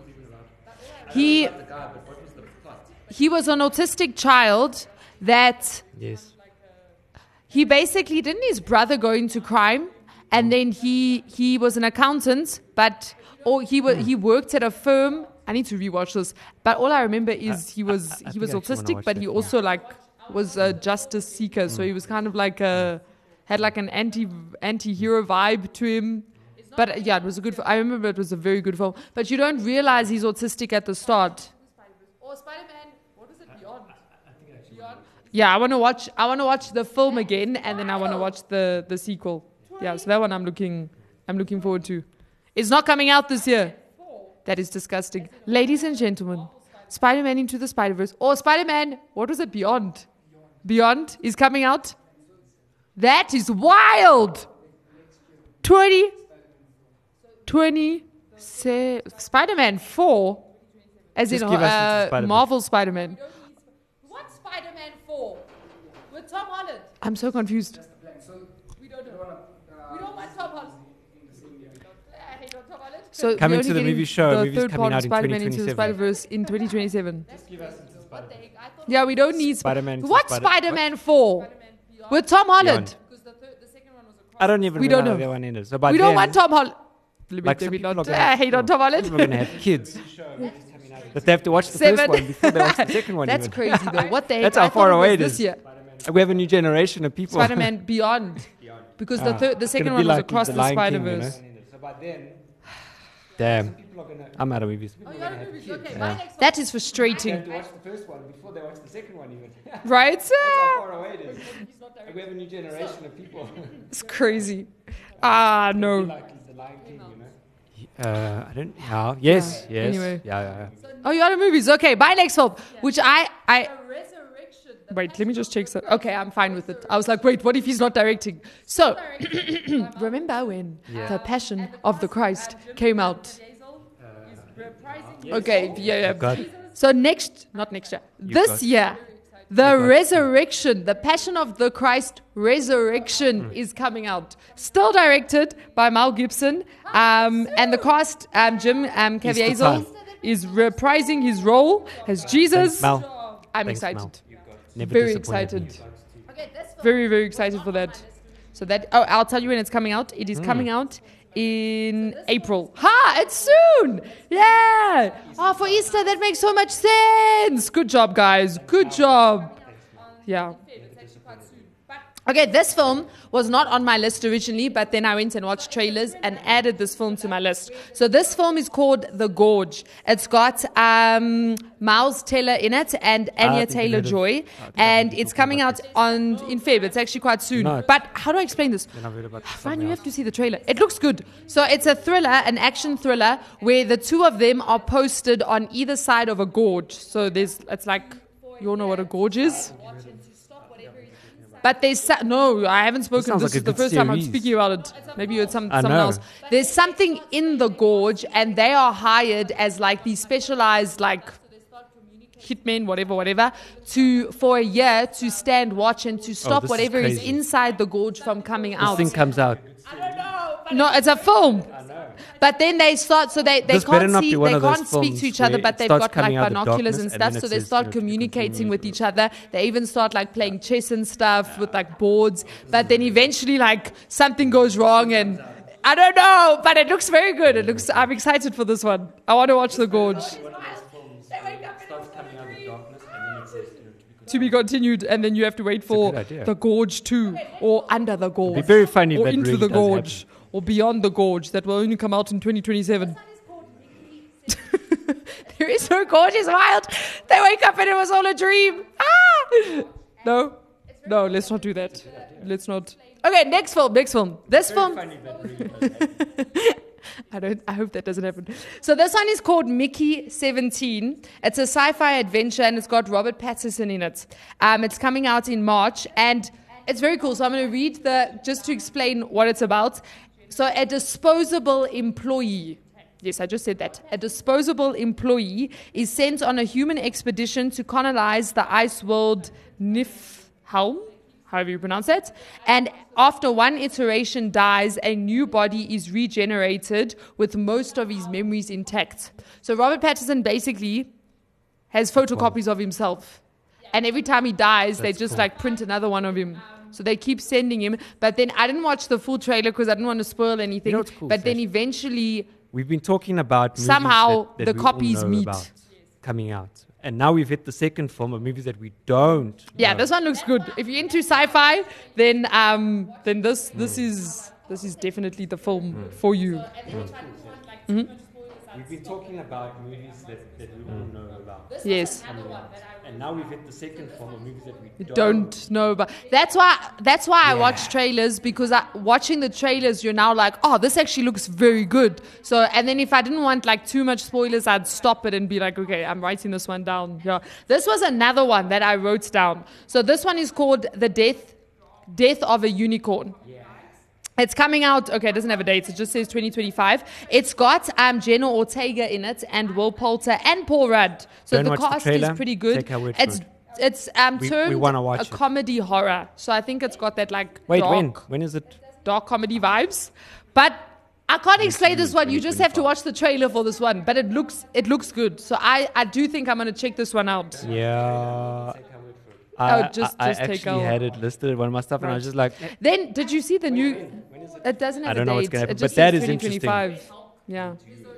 Speaker 7: He he was an autistic child that
Speaker 6: Yes.
Speaker 7: he basically didn't his brother go into crime, and then he he was an accountant, but or he wa- he worked at a firm. I need to rewatch this, but all I remember is he was
Speaker 6: I- I
Speaker 7: he
Speaker 6: think
Speaker 7: was
Speaker 6: I actually wanna
Speaker 7: autistic,
Speaker 6: watch
Speaker 7: but
Speaker 6: that,
Speaker 7: he
Speaker 6: yeah.
Speaker 7: also like was a justice seeker, so he was kind of like a had like an anti anti hero vibe to him. But uh, yeah, it was a good. I remember it was a very good film. But you don't realize he's autistic at the start.
Speaker 5: Or Spider-Man, what is it, Beyond? Beyond?
Speaker 7: Yeah, I want to watch. I want to watch the film again, and then I want to watch the the sequel. Yeah, so that one I'm looking. I'm looking forward to. It's not coming out this year. That is disgusting, ladies and gentlemen. Spider-Man Into the Spider-Verse or Spider-Man. What was it? Beyond. Beyond is coming out. That is wild. Twenty. Twenty. Se- Spider-Man four. As
Speaker 6: Just
Speaker 7: in
Speaker 6: give us
Speaker 7: uh,
Speaker 6: into Spider-Man.
Speaker 7: Marvel Spider-Man.
Speaker 5: What's Spider-Man four? With Tom Holland.
Speaker 7: I'm so confused.
Speaker 5: We don't know. We don't want Tom Holland. I hate Tom Holland.
Speaker 7: So
Speaker 6: Coming
Speaker 7: we're
Speaker 6: to
Speaker 7: only
Speaker 6: the
Speaker 7: getting
Speaker 6: movie show,
Speaker 7: the
Speaker 6: movies
Speaker 7: third
Speaker 6: coming
Speaker 7: part
Speaker 6: out
Speaker 7: of
Speaker 6: in
Speaker 7: Spider-Man Into the
Speaker 6: twenty twenty-seven.
Speaker 7: Spider-Verse in twenty twenty-seven.
Speaker 5: What the heck? I thought
Speaker 7: Yeah, we don't need
Speaker 6: Spider-Man into
Speaker 7: What's
Speaker 6: Spider-
Speaker 7: Spider-Man for? With Tom Holland.
Speaker 6: Beyond.
Speaker 5: because the, third, the second one was a cross.
Speaker 6: I don't even
Speaker 7: We
Speaker 6: know
Speaker 7: don't
Speaker 6: how
Speaker 7: know.
Speaker 6: that one ended. So by
Speaker 7: We don't
Speaker 6: then,
Speaker 7: want Tom Holland. Let me-
Speaker 6: Like
Speaker 7: let
Speaker 6: some
Speaker 7: me
Speaker 6: people
Speaker 7: not
Speaker 6: are gonna-
Speaker 7: I hate on Tom Holland.
Speaker 6: People are going to have kids. But they have to watch the
Speaker 7: Seven.
Speaker 6: first one before they watch the second one.
Speaker 7: That's
Speaker 6: even.
Speaker 7: crazy though. What the heck?
Speaker 6: That's
Speaker 7: I
Speaker 6: how
Speaker 7: thought
Speaker 6: far
Speaker 7: it was
Speaker 6: away it
Speaker 7: this
Speaker 6: is.
Speaker 7: year.
Speaker 6: We have a new generation of people.
Speaker 7: Spider-Man Beyond. Because the
Speaker 6: Ah,
Speaker 7: third, the
Speaker 6: it's
Speaker 7: second
Speaker 6: gonna
Speaker 7: one
Speaker 6: be
Speaker 7: was
Speaker 6: like
Speaker 7: across
Speaker 6: the
Speaker 7: the,
Speaker 6: Lion King, you
Speaker 7: Spider-Verse.
Speaker 8: So by then,
Speaker 6: Damn. I'm out of movies.
Speaker 5: Oh, you're out of movies. Okay, my next
Speaker 7: That is
Speaker 8: they have
Speaker 7: frustrating,
Speaker 8: to watch the first one before they watch the second one even. That's
Speaker 7: right?
Speaker 8: how far away it is. Like we have a new generation of people.
Speaker 7: It's crazy. Ah, no.
Speaker 8: Like the Lion King, you know.
Speaker 6: Uh, I don't. Yeah. Yes.
Speaker 7: Yeah,
Speaker 6: Yes.
Speaker 7: anyway.
Speaker 6: Yeah. Yeah. yeah.
Speaker 7: Oh, you're out of movies. Okay, my next film, which I, I,
Speaker 5: The Resurrection. The
Speaker 7: wait, let me just check. So, okay, I'm fine with it. I was like, wait, what if he's not directing? So, remember when The Passion of the Christ came out?
Speaker 5: Diesel is reprising
Speaker 7: Okay, yeah, yeah.
Speaker 6: God.
Speaker 7: So next, not next year,
Speaker 6: You
Speaker 7: this
Speaker 6: got-
Speaker 7: year, the
Speaker 6: got-
Speaker 7: Resurrection, the Passion of the Christ Resurrection is coming out. Still directed by Mel Gibson, um, and the cast, um, Jim um, Caviezel,
Speaker 6: time.
Speaker 7: is reprising his role as Jesus.
Speaker 6: Thanks, Mel.
Speaker 7: I'm
Speaker 6: Thanks,
Speaker 7: excited,
Speaker 6: Mel. Never
Speaker 7: very
Speaker 6: disappointed.
Speaker 7: excited,
Speaker 5: Okay, this film.
Speaker 7: very very excited for that. So that oh, I'll tell you when it's coming out. It is coming out in April. Ha! It's soon. Yeah. Oh, for Easter, that makes so much sense. Good job, guys. Good job. Yeah.
Speaker 5: It's actually quite soon. But
Speaker 7: Okay, this film was not on my list originally, but then I went and watched trailers and added this film to my list. So this film is called The Gorge. It's got um, Miles Teller in it and
Speaker 6: I
Speaker 7: Anya
Speaker 6: think I heard of-
Speaker 7: Taylor-Joy,
Speaker 6: I think I've
Speaker 7: and
Speaker 6: been
Speaker 7: it's
Speaker 6: talking
Speaker 7: coming
Speaker 6: about
Speaker 7: out on in Feb. It's actually quite soon.
Speaker 6: No.
Speaker 7: But how do I explain this?
Speaker 6: Then I've heard about
Speaker 7: Fine,
Speaker 6: something
Speaker 7: you
Speaker 6: else.
Speaker 7: have to see the trailer. It looks good. So it's a thriller, an action thriller, where the two of them are posted on either side of a gorge. So there's, it's like, you all know what a gorge is? But there's so- no, I haven't spoken.
Speaker 6: sounds
Speaker 7: This
Speaker 6: like a
Speaker 7: is the
Speaker 6: good
Speaker 7: first time I'm
Speaker 6: series.
Speaker 7: speaking about it. Maybe you heard some
Speaker 6: I
Speaker 7: someone
Speaker 6: know.
Speaker 7: else. There's something in the gorge, and they are hired as like these specialized like hitmen, whatever, whatever, to for a year to stand watch and to stop
Speaker 6: Oh, this is
Speaker 7: whatever is
Speaker 6: crazy.
Speaker 7: inside the gorge from coming
Speaker 6: This
Speaker 7: out.
Speaker 6: thing comes out.
Speaker 7: No, it's a film. But then they start, so they, they
Speaker 6: This better
Speaker 7: can't
Speaker 6: not
Speaker 7: see,
Speaker 6: be one
Speaker 7: they
Speaker 6: of those
Speaker 7: can't speak
Speaker 6: films
Speaker 7: to each other,
Speaker 6: where
Speaker 7: but
Speaker 6: it
Speaker 7: they've
Speaker 6: starts
Speaker 7: got like
Speaker 6: coming out of the
Speaker 7: binoculars and
Speaker 6: darkness and then
Speaker 7: stuff.
Speaker 6: it
Speaker 7: So they
Speaker 6: says,
Speaker 7: start
Speaker 6: you know, to
Speaker 7: communicating
Speaker 6: continue
Speaker 7: with
Speaker 6: with
Speaker 7: each other. They even start like playing chess and stuff with like boards. But then eventually, like something goes wrong, and I don't know. But it looks very good. It looks. I'm excited for this one. I want to watch The Gorge. To be continued, and then you have to wait for
Speaker 6: good idea.
Speaker 7: The Gorge two, or Under the Gorge,
Speaker 6: It'd be very funny if
Speaker 7: or
Speaker 6: that
Speaker 7: Into
Speaker 6: really
Speaker 7: the
Speaker 6: does
Speaker 7: Gorge, or Beyond the Gorge. That will only come out in twenty twenty-seven. There is no Gorge is wild. They wake up and it was all a dream. Ah! No, no, let's not do that. Let's not. Okay, next film. Next film. This film. I don't. I hope that doesn't happen. So this one is called Mickey seventeen. It's a sci-fi adventure, and it's got Robert Pattinson in it. Um, it's coming out in March, and it's very cool. So I'm going to read the just to explain what it's about. So a disposable employee. Yes, I just said that. A disposable employee is sent on a human expedition to colonize the ice world Niflheim, however you pronounce it. And after one iteration dies, a new body is regenerated with most of his memories intact. So Robert Pattinson basically has photocopies of himself. And every time he dies, they
Speaker 6: That's
Speaker 7: just
Speaker 6: cool.
Speaker 7: like print another one of him. So they keep sending him. But then I didn't watch the full trailer because I didn't want to spoil anything.
Speaker 6: You know what's cool,
Speaker 7: but then
Speaker 6: Sash?
Speaker 7: eventually...
Speaker 6: We've been talking about movies
Speaker 7: Somehow
Speaker 6: that, that
Speaker 7: the
Speaker 6: we all
Speaker 7: copies
Speaker 6: know
Speaker 7: meet.
Speaker 6: about coming out, and now we've hit the second form of movies that we don't.
Speaker 7: Yeah,
Speaker 6: know.
Speaker 7: this one looks good. If you're into sci-fi, then um, then this this is this is definitely the film for you.
Speaker 8: We've been talking about movies that, that we all know about.
Speaker 7: Yes.
Speaker 8: coming out. And now we've hit the second form of movies that we don't,
Speaker 7: Don't know, but that's why that's why I watch trailers, because I, watching the trailers, you're now like, oh, this actually looks very good. So, and then if I didn't want like too much spoilers, I'd stop it and be like, okay, I'm writing this one down. Yeah, this was another one that I wrote down. So this one is called The Death Death of a Unicorn. It's coming out, okay, it doesn't have a date, it just says twenty twenty-five. It's got um, Jenna Ortega in it, and Will Poulter, and Paul Rudd. So
Speaker 6: Don't
Speaker 7: the
Speaker 6: watch the
Speaker 7: cast
Speaker 6: trailer,
Speaker 7: is pretty good.
Speaker 6: take our word for
Speaker 7: It's
Speaker 6: it.
Speaker 7: it's um,
Speaker 6: We- we
Speaker 7: termed
Speaker 6: wanna watch
Speaker 7: a
Speaker 6: it.
Speaker 7: comedy horror. So I think it's got that like
Speaker 6: Wait,
Speaker 7: dark,
Speaker 6: when? When is it?
Speaker 7: dark comedy vibes. But I can't explain this one. You just have to watch the trailer for this one. But it looks it looks good. So I, I do think I'm going to check this one out.
Speaker 6: Yeah. I,
Speaker 7: Oh, just-
Speaker 6: I,
Speaker 7: just
Speaker 6: I
Speaker 7: take
Speaker 6: actually
Speaker 7: our-
Speaker 6: had it listed in one of my stuff, and I was just like,
Speaker 7: Then, did you see the new... It doesn't have
Speaker 6: I don't
Speaker 7: a
Speaker 6: know
Speaker 7: date.
Speaker 6: what's gonna happen,
Speaker 7: It just
Speaker 6: but that
Speaker 7: says
Speaker 6: is interesting.
Speaker 7: twenty twenty-five. Yeah.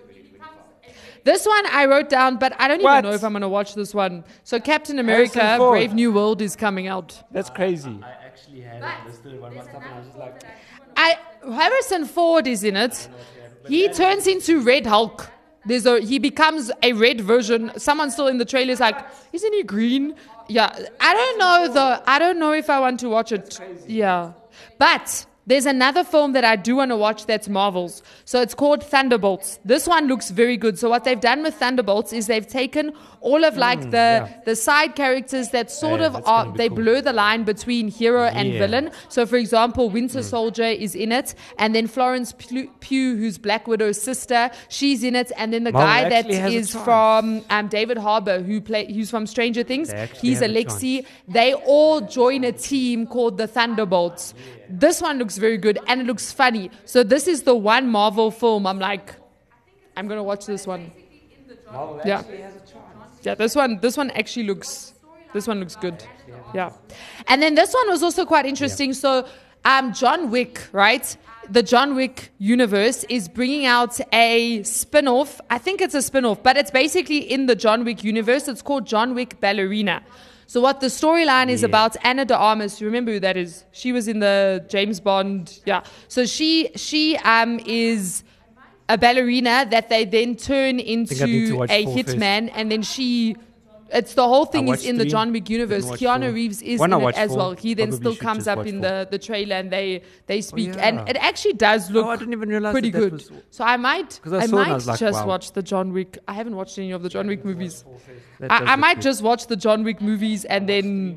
Speaker 7: This one I wrote down, but I don't
Speaker 6: What?
Speaker 7: even know if I'm going to watch this one. So Captain America,
Speaker 6: Harrison Ford.
Speaker 7: Brave New World is coming out.
Speaker 6: that's crazy.
Speaker 8: I actually had it listed in one of my stuff, and I was just like,
Speaker 7: I Harrison Ford is in it. He turns into Red Hulk. There's a he becomes a red version. Someone still in the trailer is like, isn't he green? Yeah, I don't know though. I don't know if I want to watch it. Yeah, but there's another film that I do want to watch that's Marvel's. So it's called Thunderbolts. This one looks very good. So what they've done with Thunderbolts is they've taken all of like the
Speaker 6: yeah.
Speaker 7: the side characters that sort
Speaker 6: Yeah,
Speaker 7: of
Speaker 6: that's
Speaker 7: are
Speaker 6: gonna be
Speaker 7: they
Speaker 6: cool.
Speaker 7: blur the line between hero and
Speaker 6: Yeah.
Speaker 7: villain. So for example, Winter Soldier is in it, and then Florence Pugh, Pugh, who's Black Widow's sister, she's in it, and then the
Speaker 6: Marvel
Speaker 7: guy that
Speaker 6: actually has a
Speaker 7: is
Speaker 6: chance.
Speaker 7: from um, David Harbour, who play who's from Stranger Things,
Speaker 6: They actually
Speaker 7: he's
Speaker 6: have a
Speaker 7: Alexi. They all join a team called the Thunderbolts. This one looks very good, and it looks funny. So this is the one Marvel film I'm like, I'm gonna watch this one. Yeah, yeah. This one, this one actually looks, this one looks good. Yeah, and then this one was also quite interesting. So, um, John Wick, right? The John Wick universe is bringing out a spin-off. I think it's a spin-off, but it's basically in the John Wick universe. It's called John Wick Ballerina. So what the storyline is
Speaker 6: Yeah.
Speaker 7: about, Anna de Armas, you remember who that is? She was in the James Bond, yeah. So she she um is a ballerina that they then turn
Speaker 6: I need to
Speaker 7: into
Speaker 6: watch
Speaker 7: a
Speaker 6: four first.
Speaker 7: hitman, and then she, it's the whole thing is
Speaker 6: watched
Speaker 7: in the
Speaker 6: three,
Speaker 7: John Wick universe.
Speaker 6: didn't watch
Speaker 7: Keanu
Speaker 6: four.
Speaker 7: Reeves is
Speaker 6: Wanna
Speaker 7: in it
Speaker 6: watch
Speaker 7: as
Speaker 6: four.
Speaker 7: well. He then
Speaker 6: Probably
Speaker 7: still
Speaker 6: should
Speaker 7: comes
Speaker 6: just
Speaker 7: up
Speaker 6: watch
Speaker 7: in
Speaker 6: four.
Speaker 7: the, the trailer, and they they speak,
Speaker 6: yeah.
Speaker 7: and it actually does look
Speaker 6: Oh, I didn't even realize
Speaker 7: pretty
Speaker 6: that that
Speaker 7: good.
Speaker 6: was-
Speaker 7: So I might
Speaker 6: 'Cause I
Speaker 7: I
Speaker 6: saw it and I
Speaker 7: might
Speaker 6: was like,
Speaker 7: just
Speaker 6: wow.
Speaker 7: watch the John Wick. I haven't watched any of the John Wick movies.
Speaker 6: That does
Speaker 7: I, I
Speaker 6: look
Speaker 7: might
Speaker 6: good.
Speaker 7: just watch the John Wick movies and then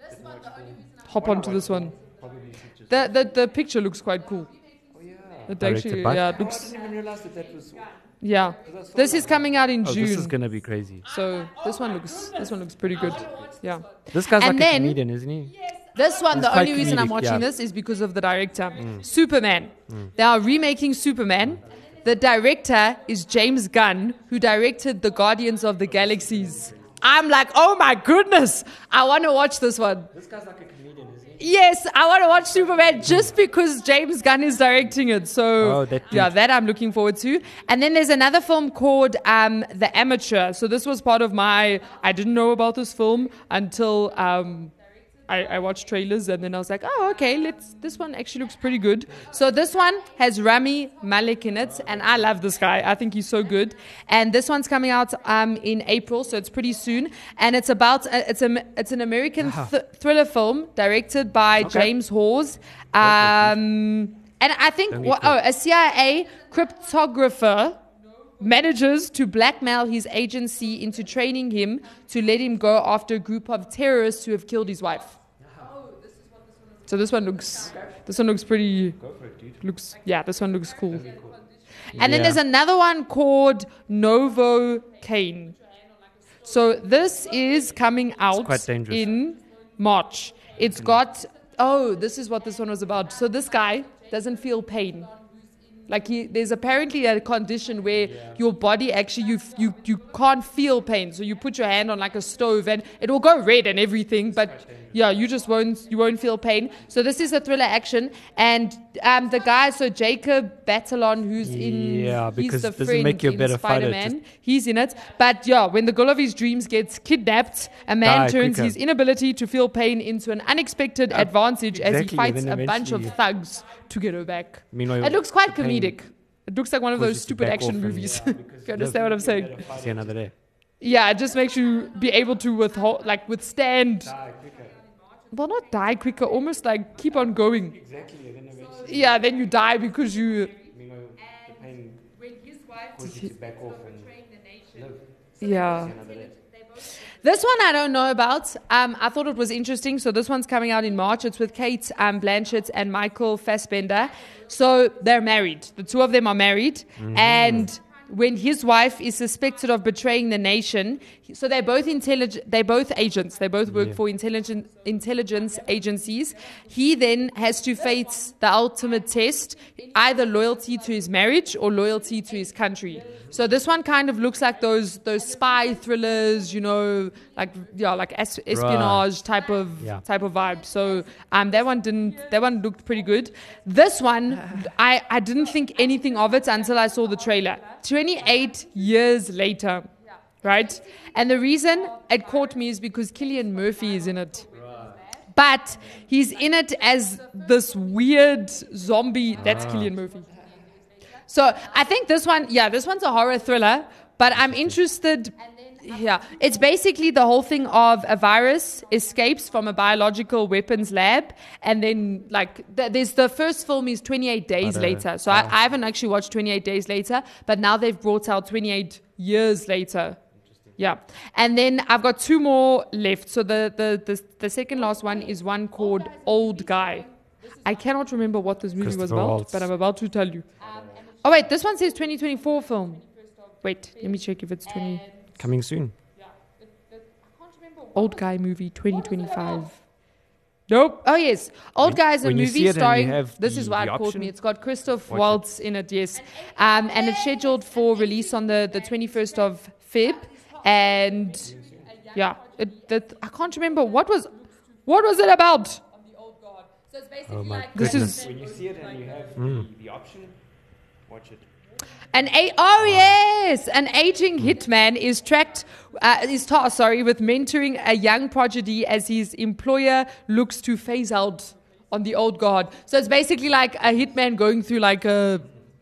Speaker 7: hop onto this one. The, the the picture looks quite cool. It
Speaker 6: Directed
Speaker 7: actually,
Speaker 6: by-
Speaker 7: yeah, it looks. Yeah, this is coming out in
Speaker 6: Oh,
Speaker 7: June.
Speaker 6: this is gonna be crazy.
Speaker 7: So this one looks this one looks pretty good. Yeah.
Speaker 6: This guy's
Speaker 7: And
Speaker 6: like a
Speaker 7: then-
Speaker 6: comedian, isn't he?
Speaker 7: This one,
Speaker 6: It's
Speaker 7: the
Speaker 6: quite
Speaker 7: only reason I'm
Speaker 6: comedic,
Speaker 7: watching
Speaker 6: yeah.
Speaker 7: this is because of the director. Superman. They are remaking Superman. the director is James Gunn, who directed The Guardians of the Galaxies. I'm like, oh my goodness, I want to watch this one.
Speaker 8: This guy's like a comedian, isn't he?
Speaker 7: Yes, I want to watch Superman just because James Gunn is directing it. So,
Speaker 6: Oh, that
Speaker 7: yeah,
Speaker 6: dude.
Speaker 7: that I'm looking forward to. And then there's another film called um, The Amateur. So this was part of my, I didn't know about this film until um, I, I watched trailers, and then I was like, oh, okay, let's. This one actually looks pretty good. So this one has Rami Malek in it, and I love this guy. I think he's so good. And this one's coming out um, in April, so it's pretty soon. And it's about uh, it's a it's an American th- thriller film directed by
Speaker 6: Okay.
Speaker 7: James Hawes. Um, and I think
Speaker 6: Don't need
Speaker 7: wha-
Speaker 6: to.
Speaker 7: oh, a C I A cryptographer manages to blackmail his agency into training him to let him go after a group of terrorists who have killed his wife. So this one looks, this one looks pretty. Looks yeah, this one looks cool. And then
Speaker 6: Yeah.
Speaker 7: there's another one called Novocaine. So this is coming out
Speaker 6: quite dangerous.
Speaker 7: in March. It's got oh, this is what this one was about. So this guy doesn't feel pain. Like he, there's apparently a condition where your body actually you you you can't feel pain. So you put your hand on like a stove and it will go red and everything, but yeah, you just won't you won't feel pain. So this is a thriller action, and um, the guy, so Jacob Batalon, who's in
Speaker 6: Yeah,
Speaker 7: he's
Speaker 6: because
Speaker 7: the
Speaker 6: it doesn't
Speaker 7: friend
Speaker 6: make you a
Speaker 7: in
Speaker 6: better fighter, it
Speaker 7: Spider-Man. He's in it, but yeah, when the girl of his dreams gets kidnapped, a man
Speaker 6: Die
Speaker 7: turns
Speaker 6: quicker.
Speaker 7: his inability to feel pain into an unexpected advantage as he
Speaker 6: exactly,
Speaker 7: fights
Speaker 6: then
Speaker 7: a bunch of
Speaker 6: eventually-
Speaker 7: thugs to get her back.
Speaker 6: Meanwhile,
Speaker 7: It looks quite
Speaker 6: the pain
Speaker 7: comedic. It looks like one of those
Speaker 6: pushes you
Speaker 7: stupid
Speaker 6: back
Speaker 7: action
Speaker 6: off and-
Speaker 7: movies.
Speaker 6: yeah,
Speaker 7: You understand what I'm saying?
Speaker 6: See another day.
Speaker 7: Yeah, it just makes you be able to withhold, like withstand. Well, not die quicker, almost like keep on going.
Speaker 8: Exactly, and then eventually,
Speaker 7: Yeah, then you die because you.
Speaker 8: meanwhile, the pain causes you to back off and live.
Speaker 7: Yeah.
Speaker 8: See another day.
Speaker 7: This one I don't know about. Um, I thought it was interesting. So this one's coming out in March. It's with Kate um, Blanchett and Michael Fassbender. So they're married. The two of them are married. And when his wife is suspected of betraying the nation, so they're both intelligent. They're both agents. They both work
Speaker 6: Yeah.
Speaker 7: for intelligent intelligence agencies. He then has to face the ultimate test: either loyalty to his marriage or loyalty to his country. So this one kind of looks like those those spy thrillers, you know, like yeah, like es- espionage type of
Speaker 6: Yeah.
Speaker 7: type of vibe. So um, that one didn't. That one looked pretty good. This one, I I didn't think anything of it until I saw the trailer. twenty-eight years later, right? And the reason it caught me is because Cillian Murphy is in it. But he's in it as this weird zombie. That's Cillian Murphy. So I think this one, yeah, this one's a horror thriller, but I'm interested. Yeah, it's basically the whole thing of a virus escapes from a biological weapons lab, and then like th- there's the first film is twenty-eight days
Speaker 6: But, uh,
Speaker 7: later. So I, I haven't actually watched twenty-eight days later, but now they've brought out twenty-eight years later. Yeah, and then I've got two more left. So the the the, the second last one is one called Old Guy. I cannot remember what this movie was
Speaker 6: Christopher
Speaker 7: about,
Speaker 6: Waltz.
Speaker 7: but I'm about to tell you. Oh wait, this one says twenty twenty-four film. Wait, let me check if it's twenty.
Speaker 6: Coming soon.
Speaker 7: Old Guy movie twenty twenty-five. Nope. Oh yes, Old
Speaker 6: When-
Speaker 7: Guy is a
Speaker 6: when you
Speaker 7: movie
Speaker 6: see it and you
Speaker 7: starring.
Speaker 6: have
Speaker 7: This
Speaker 6: the-
Speaker 7: is why
Speaker 6: the
Speaker 7: it caught
Speaker 6: option,
Speaker 7: me. It's got Christoph
Speaker 6: watch it.
Speaker 7: Waltz in it. Yes, um, and it's scheduled for release on the the twenty-first of Feb. And yeah, it, that I can't remember what was what was it about.
Speaker 5: So it's basically
Speaker 6: Oh my
Speaker 5: like
Speaker 7: This
Speaker 6: goodness.
Speaker 7: is
Speaker 8: When you see it and you have
Speaker 6: Mm.
Speaker 8: the, the option, watch it.
Speaker 7: An a- oh yes, an aging hitman is tracked uh, is tasked sorry with mentoring a young prodigy as his employer looks to phase out on the old guard. So it's basically like a hitman going through like a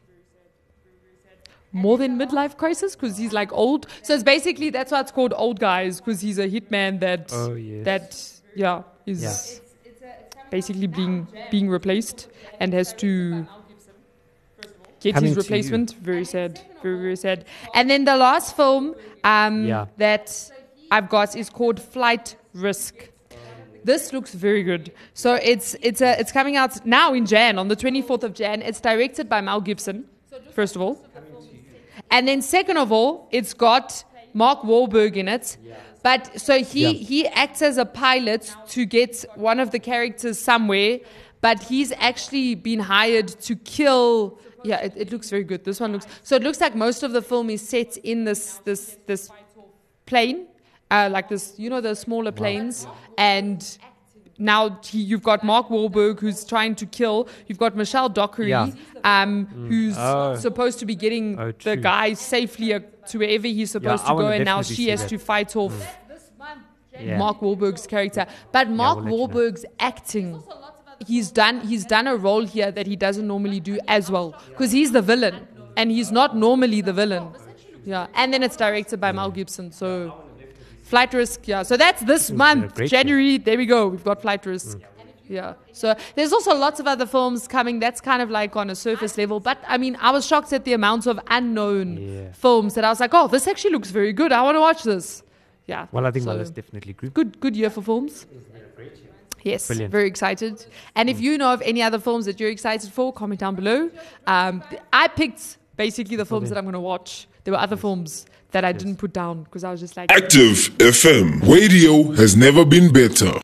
Speaker 7: more than midlife crisis because he's like old. So it's basically that's why it's called Old Guys, because he's a hitman that
Speaker 6: Oh, yes.
Speaker 7: that yeah is
Speaker 6: Yeah.
Speaker 7: basically being being replaced and has to get
Speaker 6: Coming
Speaker 7: his
Speaker 6: to you.
Speaker 7: replacement. Very sad. Very, very sad. And then the last film um,
Speaker 6: Yeah.
Speaker 7: that I've got is called Flight Risk. This looks very good. So it's it's a, it's coming out now in Jan, on the twenty-fourth of Jan. It's directed by Mel Gibson, first of all. And then second of all, it's got Mark Wahlberg in it. But so he,
Speaker 6: Yeah.
Speaker 7: he acts as a pilot to get one of the characters somewhere, but he's actually been hired to kill Yeah, it, it looks very good. This one looks so. It looks like most of the film is set in this this this plane, uh, like this, you know, the smaller planes, and now he, you've got Mark Wahlberg who's trying to kill. You've got Michelle Dockery,
Speaker 6: Yeah.
Speaker 7: um, who's
Speaker 6: Oh.
Speaker 7: supposed to be getting
Speaker 6: Oh,
Speaker 7: the
Speaker 6: true.
Speaker 7: guy safely uh, to wherever he's supposed
Speaker 6: I
Speaker 7: to go,
Speaker 6: wanna
Speaker 7: and now
Speaker 6: definitely
Speaker 7: she
Speaker 6: see
Speaker 7: has
Speaker 6: that.
Speaker 7: to fight off
Speaker 6: Yeah.
Speaker 7: Mark Wahlberg's character. But Mark
Speaker 6: we'll let you know.
Speaker 7: Wahlberg's acting, he's done he's done a role here that he doesn't normally do as well, because he's the villain and he's not normally the villain. Yeah, and then it's directed by Mel Gibson, so Flight Risk. Yeah, so that's this month,
Speaker 6: great
Speaker 7: January. There we go. We've got Flight Risk. Yeah. So there's also lots of other films coming. That's kind of like on a surface level. But I mean, I was shocked at the amount of unknown
Speaker 6: Yeah.
Speaker 7: films that I was like, oh, this actually looks very good. I want to watch this. Yeah.
Speaker 6: Well, I think
Speaker 7: so
Speaker 6: my list definitely grew.
Speaker 7: good, good year for films. Yes,
Speaker 6: Brilliant.
Speaker 7: very excited. And if you know of any other films that you're excited for, comment down below. Um, I picked basically the films that I'm going to watch. There were other films that I didn't put down because I was just like,
Speaker 9: Active F M. Radio has never been better.